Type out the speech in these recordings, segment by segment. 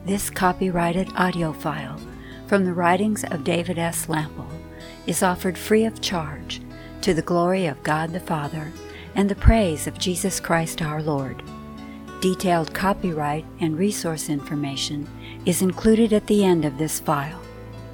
This copyrighted audio file from the writings of David S. Lample is offered free of charge to the glory of God the Father and the praise of Jesus Christ our Lord. Detailed copyright and resource information is included at the end of this file.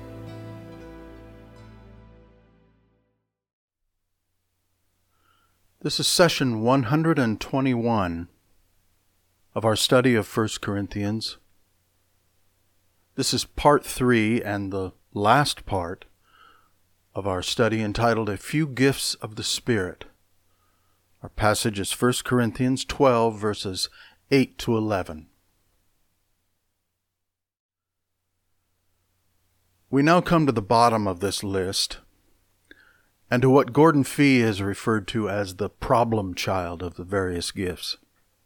This is session 121 of our study of 1 Corinthians. This is part 3 and the last part of our study entitled A Few Gifts of the Spirit. Our passage is 1 Corinthians 12, verses 8 to 11. We now come to the bottom of this list, and to what Gordon Fee has referred to as the problem child of the various gifts.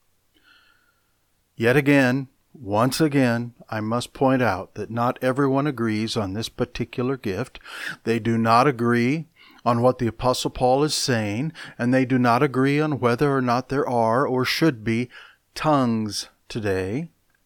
Yet again, once again, I must point out that not everyone agrees on this particular gift. They do not agree on what the Apostle Paul is saying, and they do not agree on whether or not there are or should be tongues today.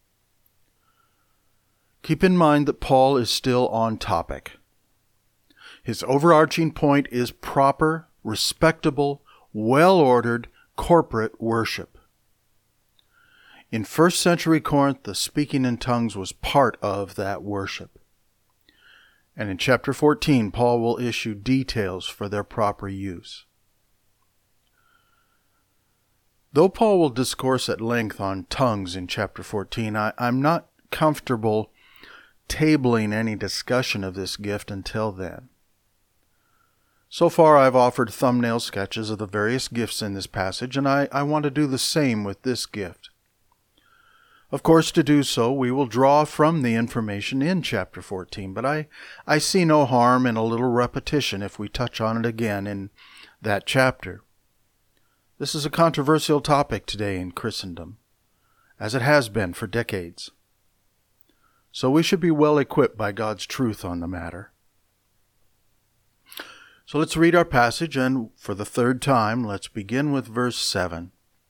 Keep in mind that Paul is still on topic. His overarching point is proper, respectable, well-ordered corporate worship. In first century Corinth, the speaking in tongues was part of that worship. And in chapter 14, Paul will issue details for their proper use. Though Paul will discourse at length on tongues in chapter 14, I'm not comfortable tabling any discussion of this gift until then. So far, I've offered thumbnail sketches of the various gifts in this passage, and I want to do the same with this gift. Of course, to do so, we will draw from the information in chapter 14, but I see no harm in a little repetition if we touch on it again in that chapter. This is a controversial topic today in Christendom, as it has been for decades. So we should be well equipped by God's truth on the matter. So let's read our passage, and for the third time, let's begin with verse 7.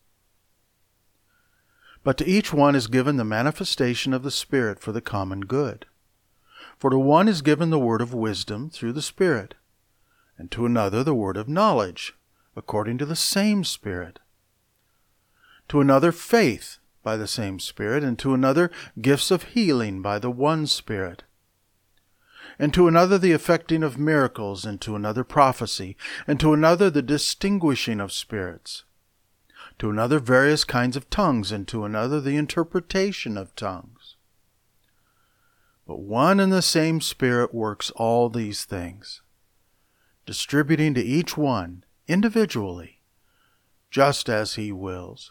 But to each one is given the manifestation of the Spirit for the common good. For to one is given the word of wisdom through the Spirit, and to another the word of knowledge, according to the same Spirit. To another faith by the same Spirit, and to another gifts of healing by the one Spirit. And to another the effecting of miracles, and to another prophecy, and to another the distinguishing of spirits. To another various kinds of tongues, and to another the interpretation of tongues. But one and the same Spirit works all these things, distributing to each one individually, just as He wills.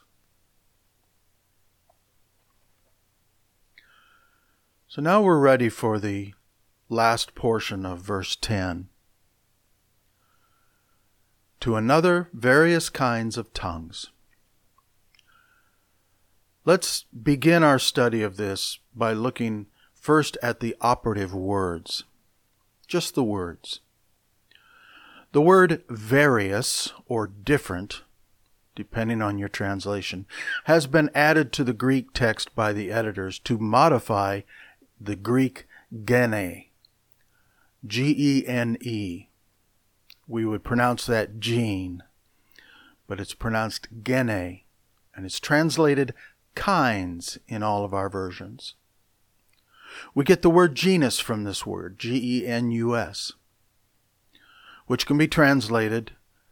So now we're ready for the last portion of verse 10. To another various kinds of tongues. Let's begin our study of this by looking first at the operative words. Just the words. The word various, or different, depending on your translation, has been added to the Greek text by the editors to modify the Greek gene. Gene. We would pronounce that gene, but it's pronounced gene, and it's translated kinds in all of our versions. We get the word genus from this word, genus, which can be translated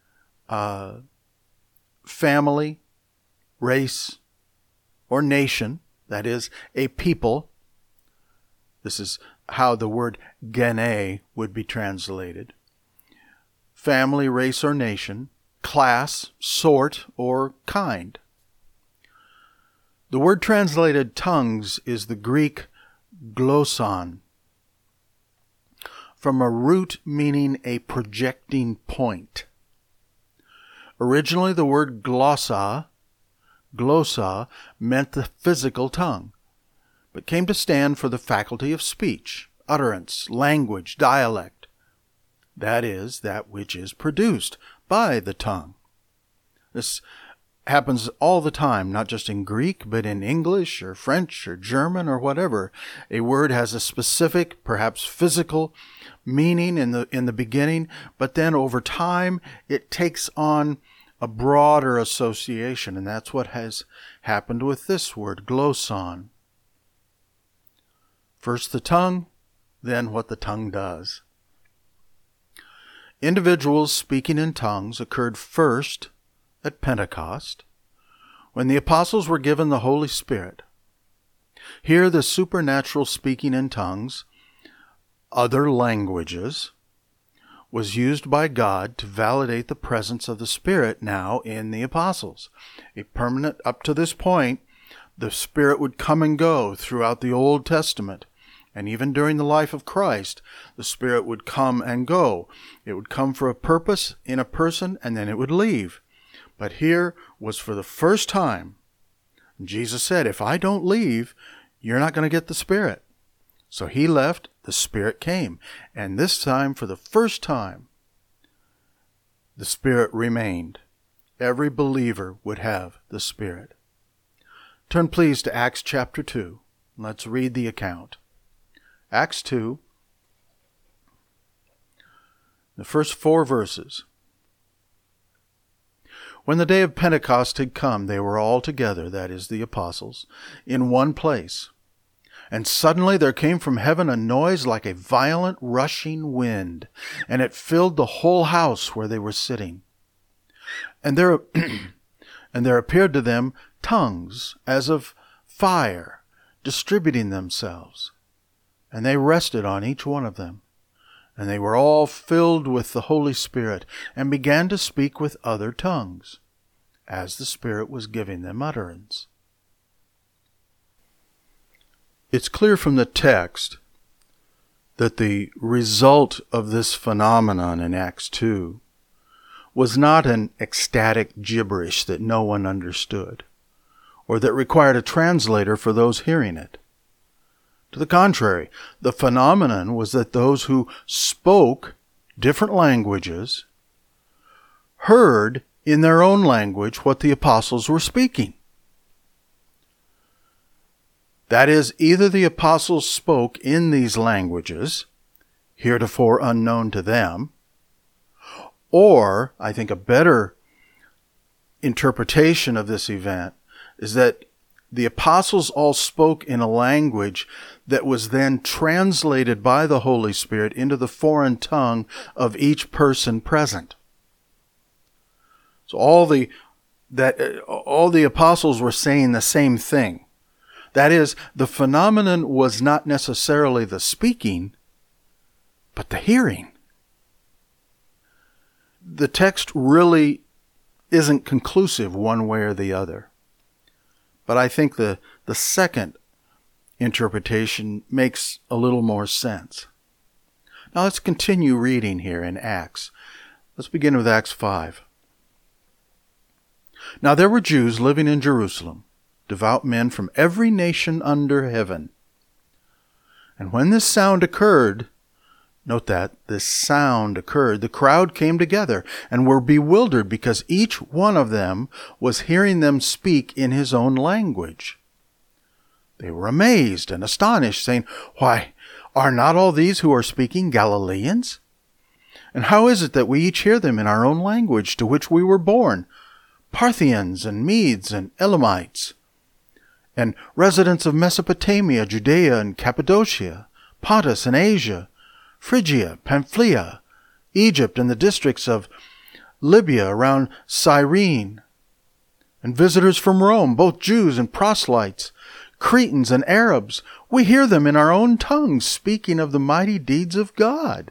family, race, or nation, that is, a people. This is how the word gene would be translated. Family, race, or nation, class, sort, or kind. The word translated tongues is the Greek glosson, from a root meaning a projecting point. Originally, the word glossa meant the physical tongue, but came to stand for the faculty of speech, utterance, language, dialect. That is, that which is produced by the tongue. This happens all the time, not just in Greek, but in English or French or German or whatever. A word has a specific, perhaps physical meaning in the beginning, but then over time it takes on a broader association, and that's what has happened with this word, gloson. First the tongue, then what the tongue does. Individuals speaking in tongues occurred first at Pentecost, when the apostles were given the Holy Spirit. Here the supernatural speaking in tongues, other languages, was used by God to validate the presence of the Spirit now in the apostles. A permanent, up to this point, the Spirit would come and go throughout the Old Testament. And even during the life of Christ, the Spirit would come and go. It would come for a purpose in a person, and then it would leave. But here was for the first time, Jesus said, if I don't leave, you're not going to get the Spirit. So he left, the Spirit came. And this time, for the first time, the Spirit remained. Every believer would have the Spirit. Turn please to Acts chapter 2. Let's read the account. Acts 2, the first 4 verses. When the day of Pentecost had come, they were all together, that is, the apostles, in one place. And suddenly there came from heaven a noise like a violent rushing wind, and it filled the whole house where they were sitting. And there appeared to them tongues as of fire, distributing themselves. And they rested on each one of them. And they were all filled with the Holy Spirit, and began to speak with other tongues, as the Spirit was giving them utterance. It's clear from the text that the result of this phenomenon in Acts 2 was not an ecstatic gibberish that no one understood, or that required a translator for those hearing it. To the contrary, the phenomenon was that those who spoke different languages heard in their own language what the apostles were speaking. That is, either the apostles spoke in these languages, heretofore unknown to them, or, I think a better interpretation of this event is that the apostles all spoke in a language that was then translated by the Holy Spirit into the foreign tongue of each person present. So all the apostles were saying the same thing. That is, the phenomenon was not necessarily the speaking, but the hearing. The text really isn't conclusive one way or the other. But I think the second interpretation makes a little more sense. Now let's continue reading here in Acts. Let's begin with Acts 5. Now there were Jews living in Jerusalem, devout men from every nation under heaven. And when this sound occurred, note that, this sound occurred, the crowd came together and were bewildered because each one of them was hearing them speak in his own language. They were amazed and astonished, saying, "Why, are not all these who are speaking Galileans? And how is it that we each hear them in our own language to which we were born, Parthians and Medes and Elamites, and residents of Mesopotamia, Judea and Cappadocia, Pontus and Asia, Phrygia, Pamphylia, Egypt, and the districts of Libya around Cyrene, and visitors from Rome, both Jews and proselytes, Cretans and Arabs. We hear them in our own tongues speaking of the mighty deeds of God."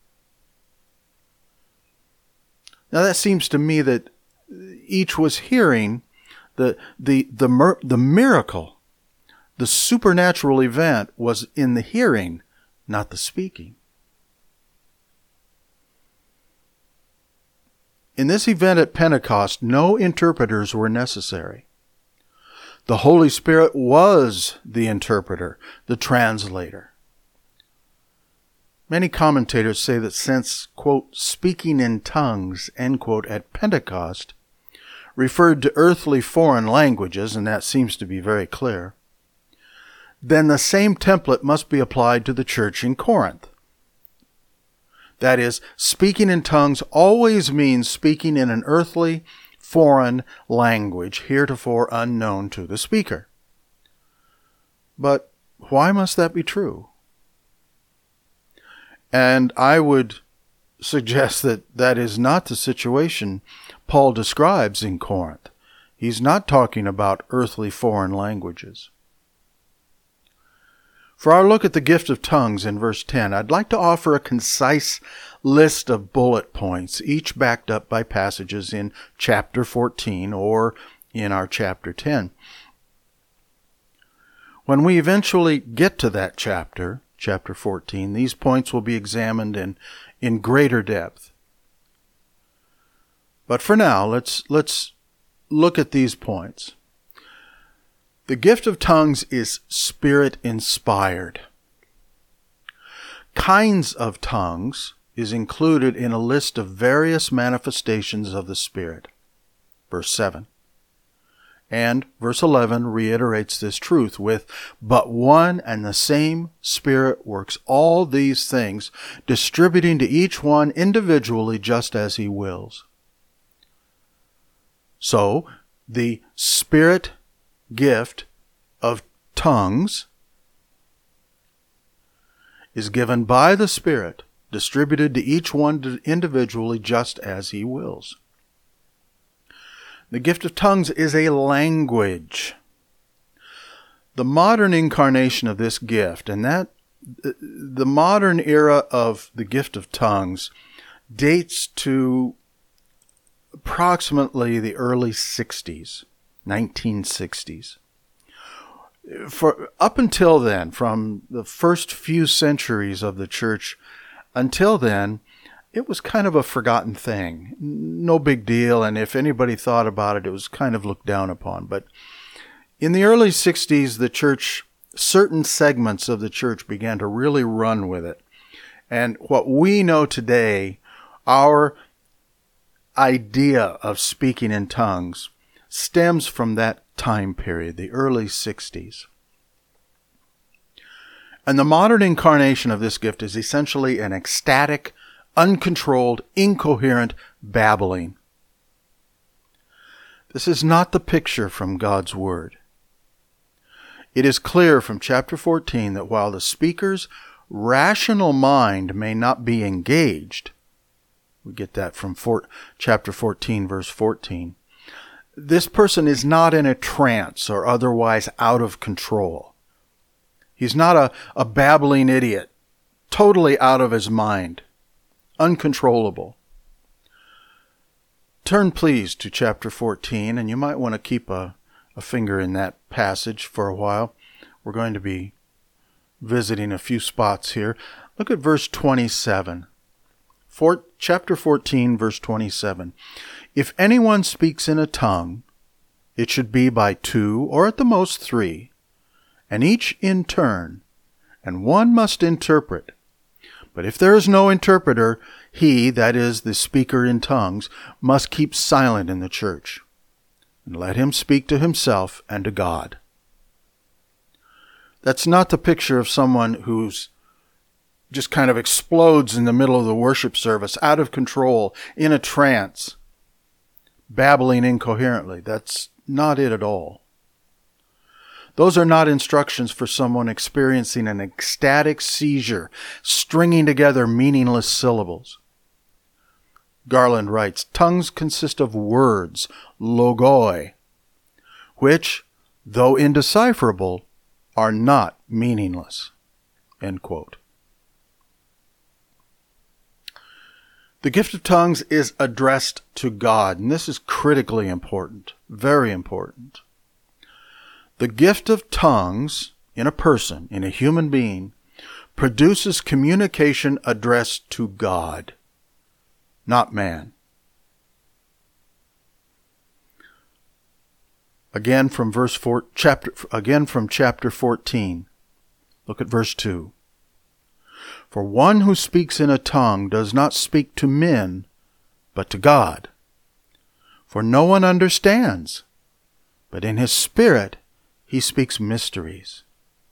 Now that seems to me that each was hearing the miracle, the supernatural event was in the hearing, not the speaking. In this event at Pentecost, no interpreters were necessary. The Holy Spirit was the interpreter, the translator. Many commentators say that since, quote, speaking in tongues, end quote, at Pentecost referred to earthly foreign languages, and that seems to be very clear, then the same template must be applied to the church in Corinth. That is, speaking in tongues always means speaking in an earthly, foreign language, heretofore unknown to the speaker. But why must that be true? And I would suggest that that is not the situation Paul describes in Corinth. He's not talking about earthly foreign languages. For our look at the gift of tongues in verse 10, I'd like to offer a concise list of bullet points, each backed up by passages in chapter 14 or in our chapter 10. When we eventually get to that chapter 14, these points will be examined in greater depth. But for now, let's look at these points. The gift of tongues is Spirit-inspired. Kinds of tongues is included in a list of various manifestations of the Spirit. Verse 7. And verse 11 reiterates this truth with, "But one and the same Spirit works all these things, distributing to each one individually just as He wills." So, the Spirit gift of tongues is given by the Spirit, distributed to each one individually just as He wills. The gift of tongues is a language. The modern incarnation of this gift, and the modern era of the gift of tongues dates to approximately the early 60s, 1960s. For up until then, from the first few centuries of the church until then, it was kind of a forgotten thing. No big deal, and if anybody thought about it, it was kind of looked down upon. But in the early 60s, the church, certain segments of the church began to really run with it. And what we know today, our idea of speaking in tongues, stems from that time period, the early 60s. And the modern incarnation of this gift is essentially an ecstatic, uncontrolled, incoherent babbling. This is not the picture from God's Word. It is clear from chapter 14 that while the speaker's rational mind may not be engaged, we get that from chapter 14, verse 14, this person is not in a trance or otherwise out of control. He's not a babbling idiot, totally out of his mind, uncontrollable. Turn, please, to chapter 14, and you might want to keep a finger in that passage for a while. We're going to be visiting a few spots here. Look at verse 27. Chapter 14, verse 27. If anyone speaks in a tongue, it should be by two or at the most three, and each in turn, and one must interpret. But if there is no interpreter, he, that is, the speaker in tongues, must keep silent in the church, and let him speak to himself and to God. That's not the picture of someone who's just kind of explodes in the middle of the worship service, out of control, in a trance, babbling incoherently. That's not it at all. Those are not instructions for someone experiencing an ecstatic seizure, stringing together meaningless syllables. Garland writes, tongues consist of words, logoi, which, though indecipherable, are not meaningless. End quote. The gift of tongues is addressed to God, and this is critically important, very important. The gift of tongues in a person, in a human being, produces communication addressed to God, not man. Again from chapter 14. Look at verse 2. For one who speaks in a tongue does not speak to men, but to God. For no one understands, but in his Spirit he speaks mysteries.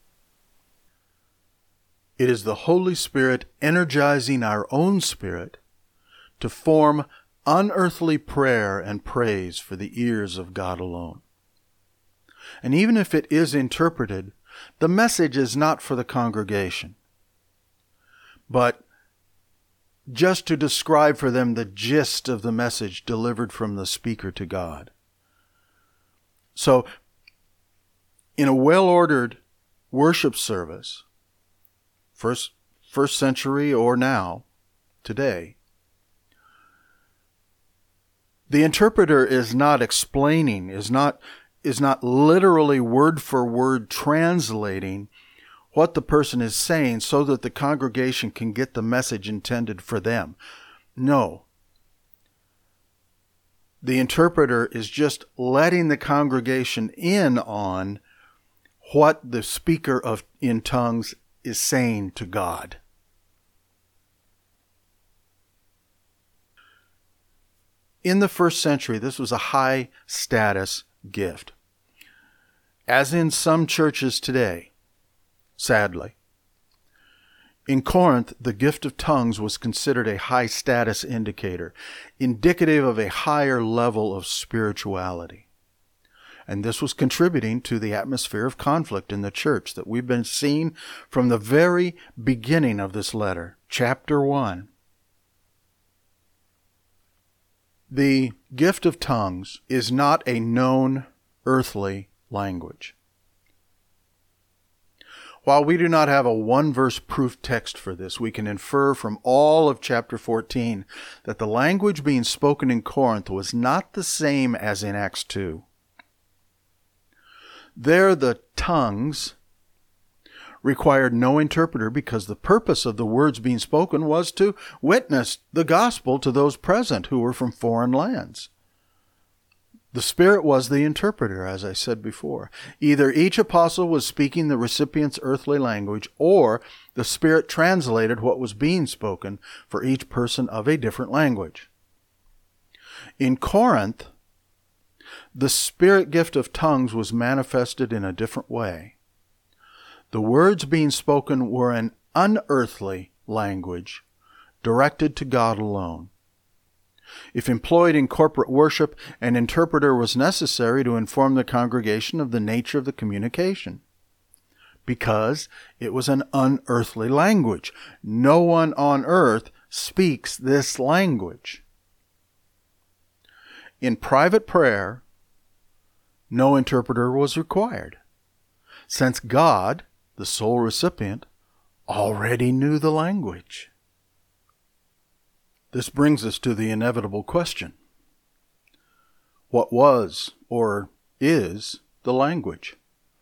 It is the Holy Spirit energizing our own spirit to form unearthly prayer and praise for the ears of God alone. And even if it is interpreted, the message is not for the congregation, but just to describe for them the gist of the message delivered from the speaker to God. So, in a well-ordered worship service, first century or now, today, the interpreter is not explaining, is not literally word for word translating what the person is saying so that the congregation can get the message intended for them. No. The interpreter is just letting the congregation in on what the speaker in tongues is saying to God. In the first century, this was a high status gift. As in some churches today, sadly. In Corinth, the gift of tongues was considered a high status indicator, indicative of a higher level of spirituality. And this was contributing to the atmosphere of conflict in the church that we've been seeing from the very beginning of this letter, chapter 1. The gift of tongues is not a known earthly language. While we do not have a one-verse proof text for this, we can infer from all of chapter 14 that the language being spoken in Corinth was not the same as in Acts 2. There, the tongues required no interpreter because the purpose of the words being spoken was to witness the gospel to those present who were from foreign lands. The Spirit was the interpreter, as I said before. Either each apostle was speaking the recipient's earthly language, or the Spirit translated what was being spoken for each person of a different language. In Corinth, the Spirit gift of tongues was manifested in a different way. The words being spoken were an unearthly language directed to God alone. If employed in corporate worship, an interpreter was necessary to inform the congregation of the nature of the communication, because it was an unearthly language. No one on earth speaks this language. In private prayer, no interpreter was required, since God, the sole recipient, already knew the language. This brings us to the inevitable question. What was or is the language?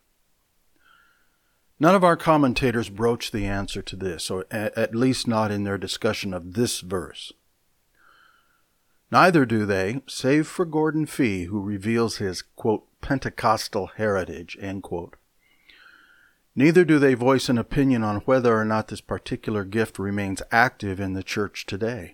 None of our commentators broach the answer to this, or at least not in their discussion of this verse. Neither do they, save for Gordon Fee, who reveals his, quote, Pentecostal heritage, end quote. Neither do they voice an opinion on whether or not this particular gift remains active in the church today.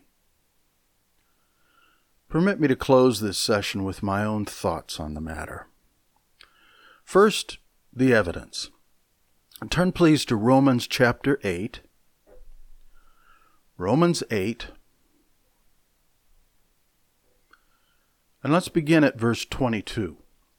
Permit me to close this session with my own thoughts on the matter. First, the evidence. Turn please to Romans chapter 8. Romans 8. And let's begin at verse 22.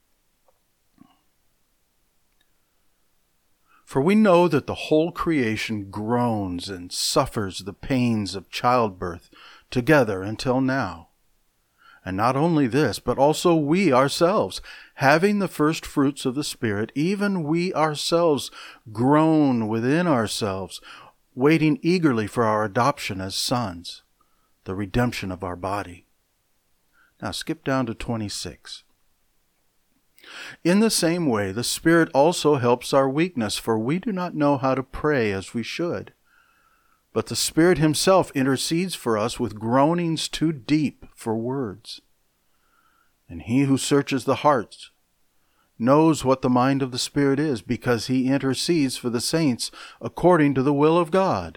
For we know that the whole creation groans and suffers the pains of childbirth together until now. And not only this, but also we ourselves, having the first fruits of the Spirit, even we ourselves groan within ourselves, waiting eagerly for our adoption as sons, the redemption of our body. Now skip down to 26. In the same way, the Spirit also helps our weakness, for we do not know how to pray as we should. But the Spirit Himself intercedes for us with groanings too deep for words. And He who searches the hearts knows what the mind of the Spirit is, because He intercedes for the saints according to the will of God.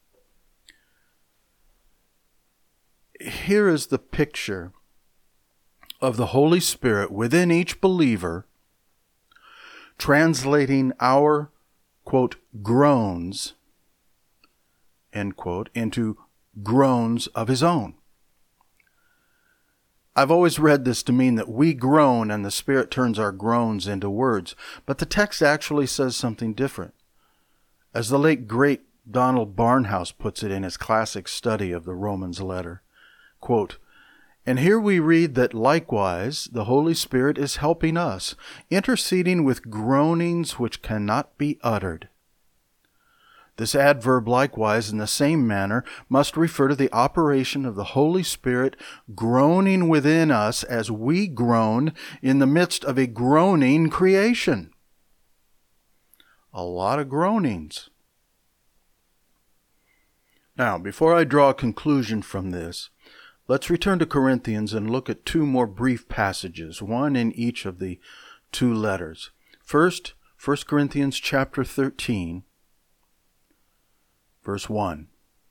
Here is the picture of the Holy Spirit within each believer, translating our, quote, groans, end quote, into groans of his own. I've always read this to mean that we groan and the Spirit turns our groans into words, but the text actually says something different. As the late great Donald Barnhouse puts it in his classic study of the Romans letter, quote, "And here we read that likewise the Holy Spirit is helping us, interceding with groanings which cannot be uttered." This adverb likewise in the same manner must refer to the operation of the Holy Spirit groaning within us as we groan in the midst of a groaning creation. A lot of groanings. Now, before I draw a conclusion from this, let's return to Corinthians and look at two more brief passages, one in each of the two letters. First, 1 Corinthians chapter 13, verse 1.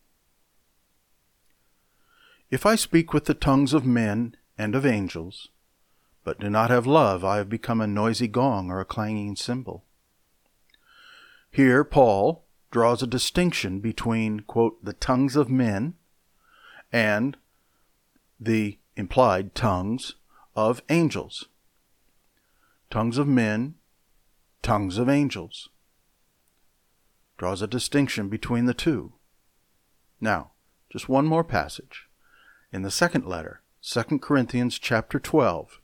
"If I speak with the tongues of men and of angels, but do not have love, I have become a noisy gong or a clanging cymbal." Here, Paul draws a distinction between, quote, the tongues of men and the implied tongues of angels. Tongues of men, tongues of angels. Draws a distinction between the two. Now, just one more passage. In the second letter, 2 Corinthians chapter 12.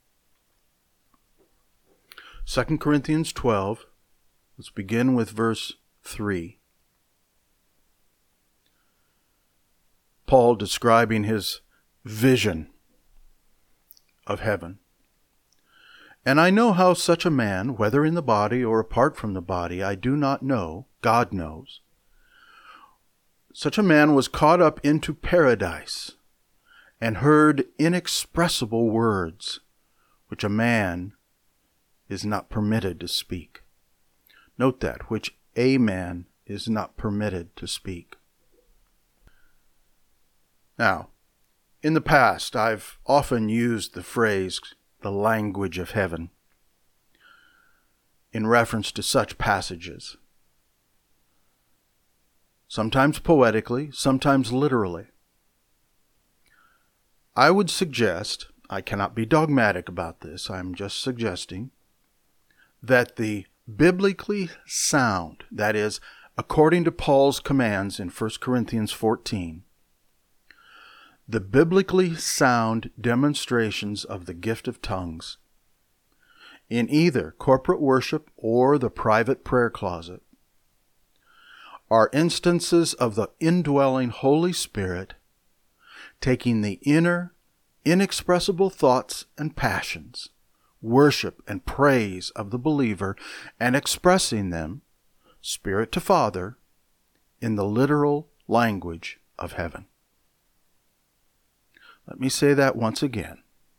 2 Corinthians 12, let's begin with verse 3. Paul describing his vision of heaven. "And I know how such a man, whether in the body or apart from the body, I do not know, God knows. Such a man was caught up into paradise and heard inexpressible words, which a man is not permitted to speak." Note that, which a man is not permitted to speak. Now, in the past, I've often used the phrase, the language of heaven, in reference to such passages. Sometimes poetically, sometimes literally. I would suggest, I cannot be dogmatic about this, I'm just suggesting, that the biblically sound, that is, according to Paul's commands in 1 Corinthians 14, the biblically sound demonstrations of the gift of tongues in either corporate worship or the private prayer closet are instances of the indwelling Holy Spirit taking the inner, inexpressible thoughts and passions, worship and praise of the believer and expressing them, Spirit to Father, in the literal language of heaven. Let me say that once again.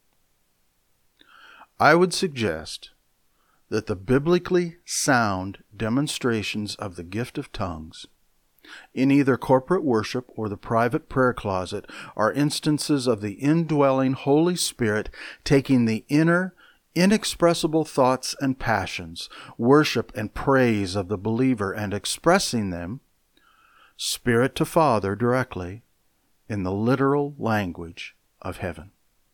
I would suggest that the biblically sound demonstrations of the gift of tongues in either corporate worship or the private prayer closet are instances of the indwelling Holy Spirit taking the inner, inexpressible thoughts and passions, worship and praise of the believer and expressing them, Spirit to Father directly, in the literal language of heaven.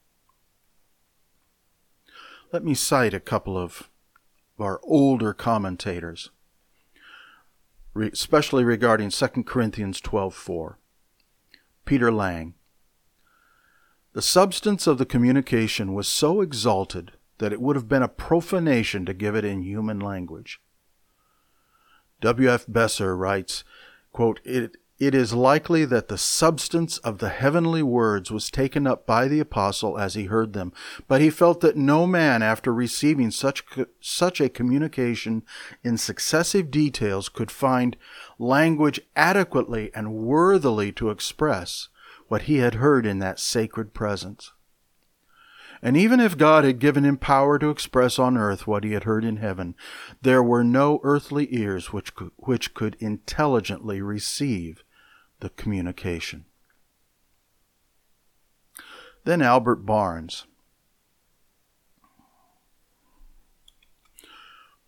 Let me cite a couple of our older commentators, especially regarding 2 Corinthians 12:4. Peter Lang. "The substance of the communication was so exalted that it would have been a profanation to give it in human language." W.F. Besser writes, quote, It is likely that the substance of the heavenly words was taken up by the apostle as he heard them, but he felt that no man, after receiving such a communication in successive details, could find language adequately and worthily to express what he had heard in that sacred presence. And even if God had given him power to express on earth what he had heard in heaven, there were no earthly ears which could intelligently receive the communication. Then Albert Barnes,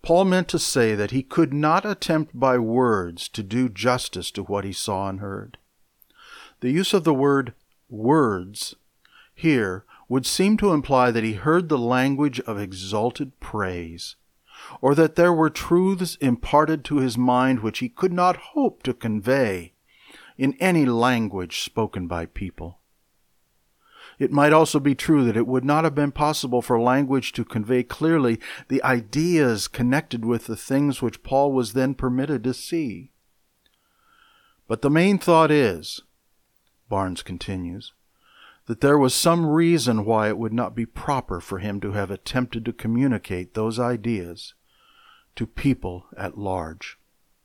Paul meant to say that he could not attempt by words to do justice to what he saw and heard. The use of the word words here would seem to imply that he heard the language of exalted praise, or that there were truths imparted to his mind which he could not hope to convey in any language spoken by people. It might also be true that it would not have been possible for language to convey clearly the ideas connected with the things which Paul was then permitted to see. But the main thought is, Barnes continues, that there was some reason why it would not be proper for him to have attempted to communicate those ideas to people at large.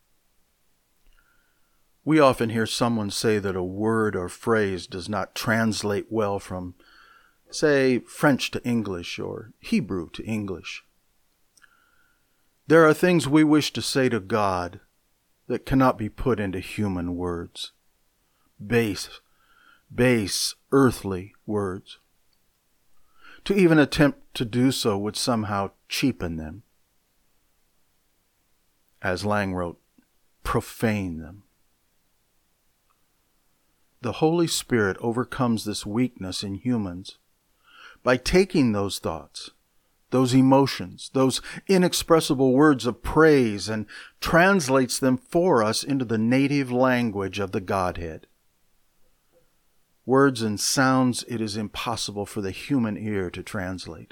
We often hear someone say that a word or phrase does not translate well from, say, French to English or Hebrew to English. There are things we wish to say to God that cannot be put into human words. Base, earthly words. To even attempt to do so would somehow cheapen them. As Lang wrote, profane them. The Holy Spirit overcomes this weakness in humans by taking those thoughts, those emotions, those inexpressible words of praise, and translates them for us into the native language of the Godhead. Words and sounds it is impossible for the human ear to translate.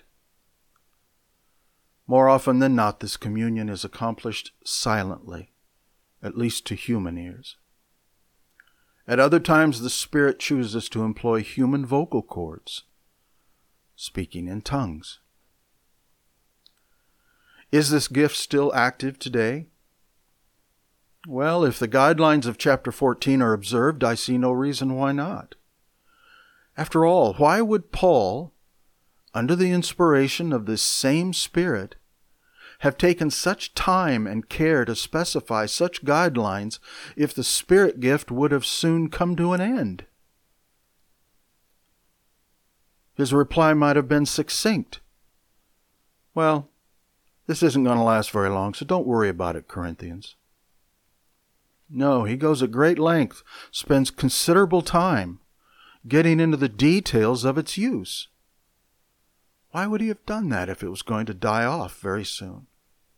More often than not, this communion is accomplished silently, at least to human ears. At other times, the Spirit chooses to employ human vocal cords, speaking in tongues. Is this gift still active today? Well, if the guidelines of chapter 14 are observed, I see no reason why not. After all, why would Paul, under the inspiration of this same Spirit, have taken such time and care to specify such guidelines if the Spirit gift would have soon come to an end? His reply might have been succinct. Well, this isn't going to last very long, so don't worry about it, Corinthians. No, he goes at great length, spends considerable time getting into the details of its use. Why would he have done that if it was going to die off very soon?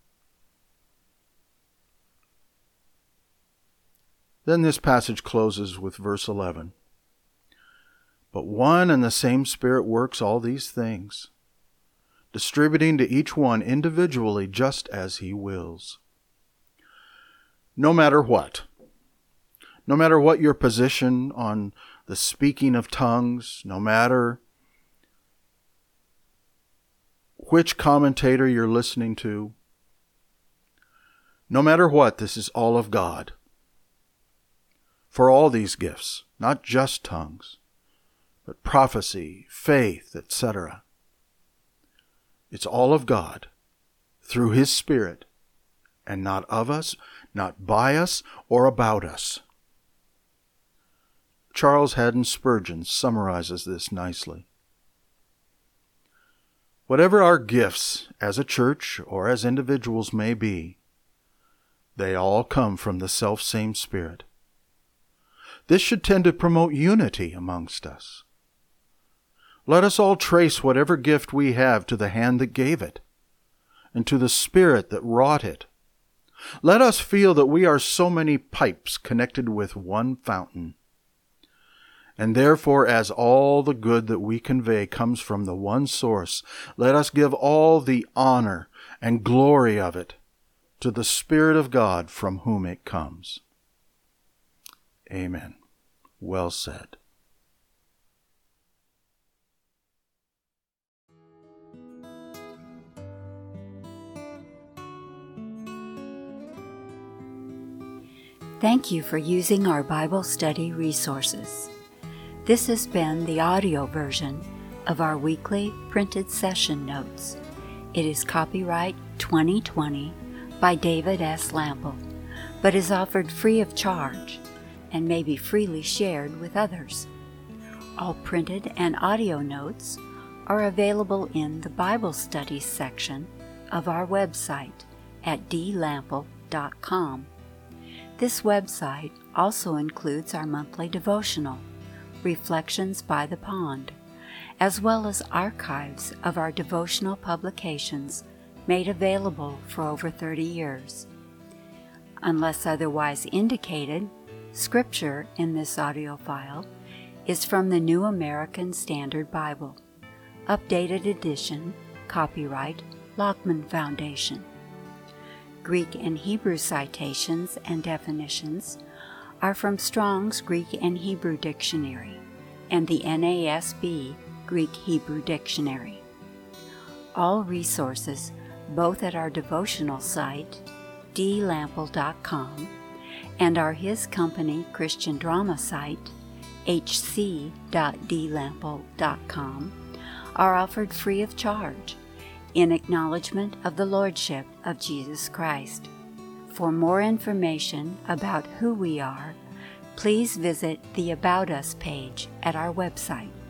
Then this passage closes with verse 11. But one and the same Spirit works all these things, distributing to each one individually just as he wills. No matter what your position on the speaking of tongues, no matter which commentator you're listening to, no matter what, this is all of God. For all these gifts, not just tongues, but prophecy, faith, etc. It's all of God through His Spirit, and not of us, not by us, or about us. Charles Haddon Spurgeon summarizes this nicely. Whatever our gifts as a church or as individuals may be, they all come from the selfsame Spirit. This should tend to promote unity amongst us. Let us all trace whatever gift we have to the hand that gave it, and to the Spirit that wrought it. Let us feel that we are so many pipes connected with one fountain. And therefore, as all the good that we convey comes from the one source, let us give all the honor and glory of it to the Spirit of God from whom it comes. Amen. Well said. Thank you for using our Bible study resources. This has been the audio version of our weekly printed session notes. It is copyright 2020 by David S. Lample, but is offered free of charge and may be freely shared with others. All printed and audio notes are available in the Bible Studies section of our website at dlample.com. This website also includes our monthly devotional, Reflections by the Pond, as well as archives of our devotional publications made available for over 30 years. Unless otherwise indicated, scripture in this audio file is from the New American Standard Bible, updated edition, copyright Lockman Foundation. Greek and Hebrew citations and definitions are from Strong's Greek and Hebrew Dictionary and the NASB Greek-Hebrew Dictionary. All resources, both at our devotional site, dlample.com, and our His Company Christian drama site, hc.dlample.com, are offered free of charge in acknowledgement of the Lordship of Jesus Christ. For more information about who we are, please visit the About Us page at our website.